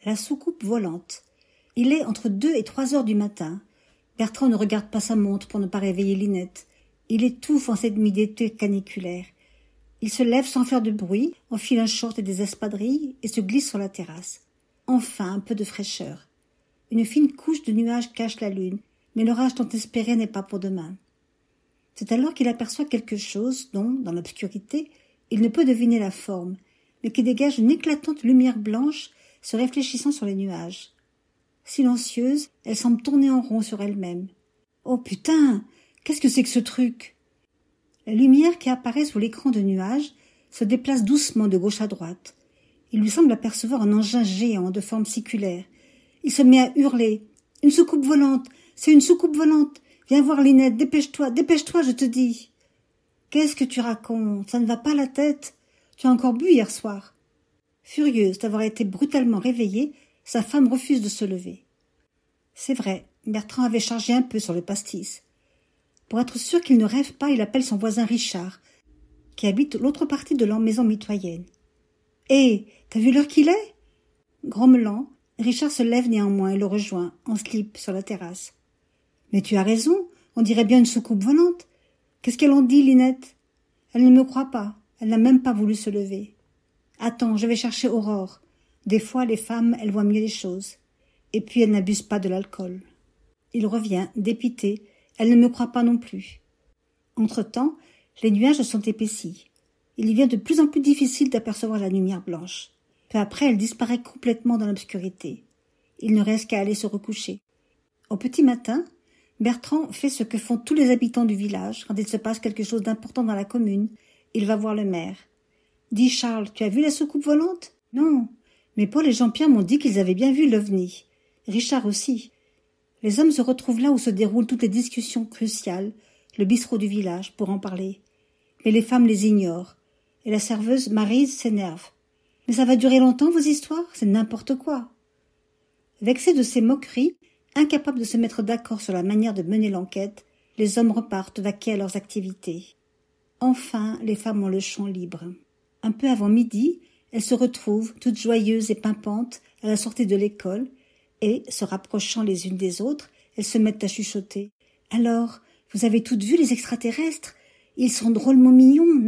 la soucoupe volante. Il est entre 2 et 3 heures du matin. Bertrand ne regarde pas sa montre pour ne pas réveiller Linette. Il étouffe en cette nuit d'été caniculaire. Il se lève sans faire de bruit, enfile un short et des espadrilles et se glisse sur la terrasse. Enfin, un peu de fraîcheur. Une fine couche de nuages cache la lune, mais l'orage tant espéré n'est pas pour demain. C'est alors qu'il aperçoit quelque chose dont, dans l'obscurité, il ne peut deviner la forme, mais qui dégage une éclatante lumière blanche se réfléchissant sur les nuages. Silencieuse, elle semble tourner en rond sur elle-même. Oh putain, qu'est-ce que c'est que ce truc? La lumière qui apparaît sous l'écran de nuages se déplace doucement de gauche à droite. Il lui semble apercevoir un engin géant de forme circulaire. Il se met à hurler. « Une soucoupe volante! C'est une soucoupe volante! Viens voir Linette, dépêche-toi, dépêche-toi, je te dis !»« Qu'est-ce que tu racontes? Ça ne va pas la tête? Tu as encore bu hier soir ?» Furieuse d'avoir été brutalement réveillée, sa femme refuse de se lever. C'est vrai, Bertrand avait chargé un peu sur le pastis. Pour être sûr qu'il ne rêve pas, il appelle son voisin Richard, qui habite l'autre partie de leur maison mitoyenne. « Hé, t'as vu l'heure qu'il est ?» Grommelant, Richard se lève néanmoins et le rejoint, en slip, sur la terrasse. « Mais tu as raison, on dirait bien une soucoupe volante. Qu'est-ce qu'elle en dit, Linette ?»« Elle ne me croit pas, elle n'a même pas voulu se lever. »« Attends, je vais chercher Aurore. Des fois, les femmes, elles voient mieux les choses. Et puis, elles n'abusent pas de l'alcool. » Il revient, dépité. Elle ne me croit pas non plus. Entre-temps, les nuages sont épaissis. Il y devient de plus en plus difficile d'apercevoir la lumière blanche. Peu après, elle disparaît complètement dans l'obscurité. Il ne reste qu'à aller se recoucher. Au petit matin, Bertrand fait ce que font tous les habitants du village quand il se passe quelque chose d'important dans la commune. Il va voir le maire. « Dis Charles, tu as vu la soucoupe volante ?»« Non, mais Paul et Jean-Pierre m'ont dit qu'ils avaient bien vu l'OVNI. Richard aussi. » Les hommes se retrouvent là où se déroulent toutes les discussions cruciales, le bistrot du village, pour en parler. Mais les femmes les ignorent, et la serveuse Maryse s'énerve. « Mais ça va durer longtemps, vos histoires? C'est n'importe quoi !» Vexés de ces moqueries, incapables de se mettre d'accord sur la manière de mener l'enquête, les hommes repartent vaquer à leurs activités. Enfin, les femmes ont le champ libre. Un peu avant midi, elles se retrouvent, toutes joyeuses et pimpantes, à la sortie de l'école, et, se rapprochant les unes des autres, elles se mettent à chuchoter. « Alors, vous avez toutes vu les extraterrestres? Ils sont drôlement mignons, non ?»